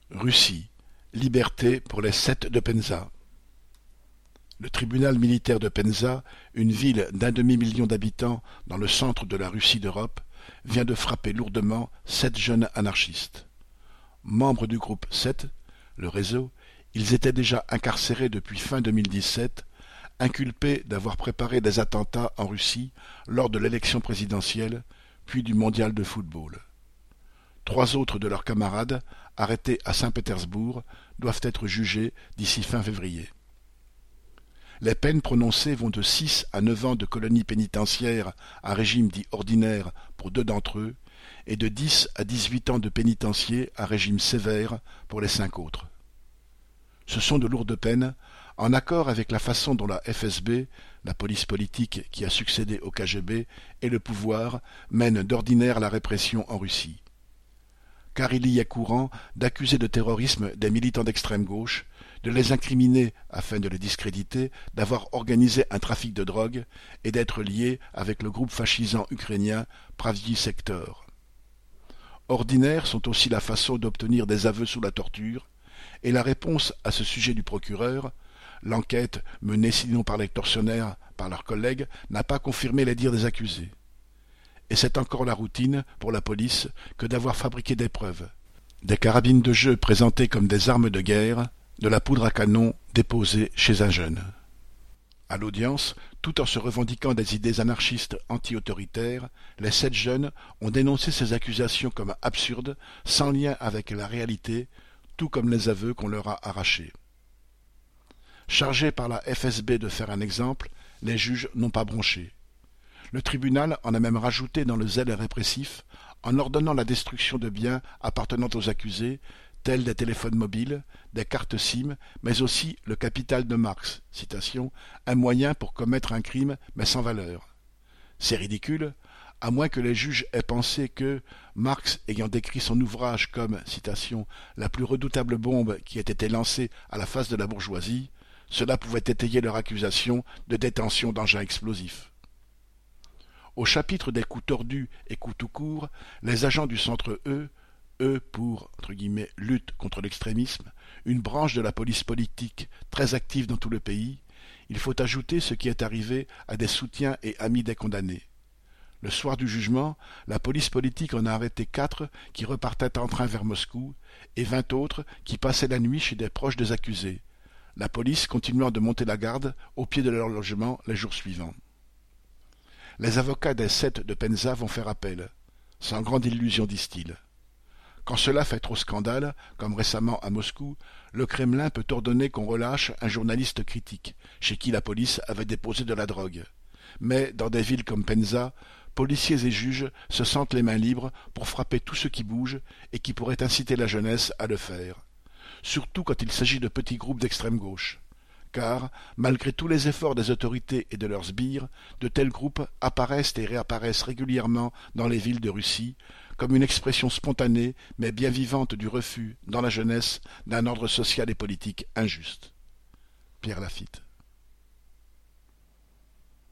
Russie, liberté pour les 7 de Penza. Le tribunal militaire de Penza, une ville d'1 demi-million d'habitants dans le centre de la Russie d'Europe, vient de frapper lourdement 7 jeunes anarchistes. Membres du groupe 7, le réseau, ils étaient déjà incarcérés depuis fin 2017, inculpés d'avoir préparé des attentats en Russie lors de l'élection présidentielle, puis du mondial de football. 3 autres de leurs camarades, arrêtés à Saint-Pétersbourg, doivent être jugés d'ici fin février. Les peines prononcées vont de 6 à 9 ans de colonie pénitentiaire à régime dit ordinaire pour 2 d'entre eux, et de 10 à 18 ans de pénitencier à régime sévère pour les 5 autres. Ce sont de lourdes peines, en accord avec la façon dont la FSB, la police politique qui a succédé au KGB, et le pouvoir mènent d'ordinaire la répression en Russie. Car il y a courant d'accuser de terrorisme des militants d'extrême gauche, de les incriminer, afin de les discréditer, d'avoir organisé un trafic de drogue et d'être liés avec le groupe fascisant ukrainien Pravyi Sektor. Ordinaires sont aussi la façon d'obtenir des aveux sous la torture, et la réponse à ce sujet du procureur, l'enquête menée sinon par les tortionnaires, par leurs collègues, n'a pas confirmé les dires des accusés. Et c'est encore la routine, pour la police, que d'avoir fabriqué des preuves. Des carabines de jeu présentées comme des armes de guerre, de la poudre à canon déposée chez un jeune. À l'audience, tout en se revendiquant des idées anarchistes anti-autoritaires, les 7 jeunes ont dénoncé ces accusations comme absurdes, sans lien avec la réalité, tout comme les aveux qu'on leur a arrachés. Chargés par la FSB de faire un exemple, les juges n'ont pas bronché. Le tribunal en a même rajouté dans le zèle répressif, en ordonnant la destruction de biens appartenant aux accusés, tels des téléphones mobiles, des cartes SIM, mais aussi le capital de Marx, citation, un moyen pour commettre un crime mais sans valeur. C'est ridicule, à moins que les juges aient pensé que, Marx ayant décrit son ouvrage comme, citation, la plus redoutable bombe qui ait été lancée à la face de la bourgeoisie, cela pouvait étayer leur accusation de détention d'engins explosifs. Au chapitre des coups tordus et coups tout court, les agents du centre E pour, entre guillemets, lutte contre l'extrémisme, une branche de la police politique très active dans tout le pays, il faut ajouter ce qui est arrivé à des soutiens et amis des condamnés. Le soir du jugement, la police politique en a arrêté 4 qui repartaient en train vers Moscou et 20 autres qui passaient la nuit chez des proches des accusés, la police continuant de monter la garde au pied de leur logement les jours suivants. Les avocats des 7 de Penza vont faire appel, sans grande illusion, disent-ils. Quand cela fait trop scandale, comme récemment à Moscou, le Kremlin peut ordonner qu'on relâche un journaliste critique, chez qui la police avait déposé de la drogue. Mais dans des villes comme Penza, policiers et juges se sentent les mains libres pour frapper tout ce qui bouge et qui pourrait inciter la jeunesse à le faire. Surtout quand il s'agit de petits groupes d'extrême gauche. Car, malgré tous les efforts des autorités et de leurs sbires, de tels groupes apparaissent et réapparaissent régulièrement dans les villes de Russie, comme une expression spontanée mais bien vivante du refus, dans la jeunesse, d'un ordre social et politique injuste. Pierre Lafitte.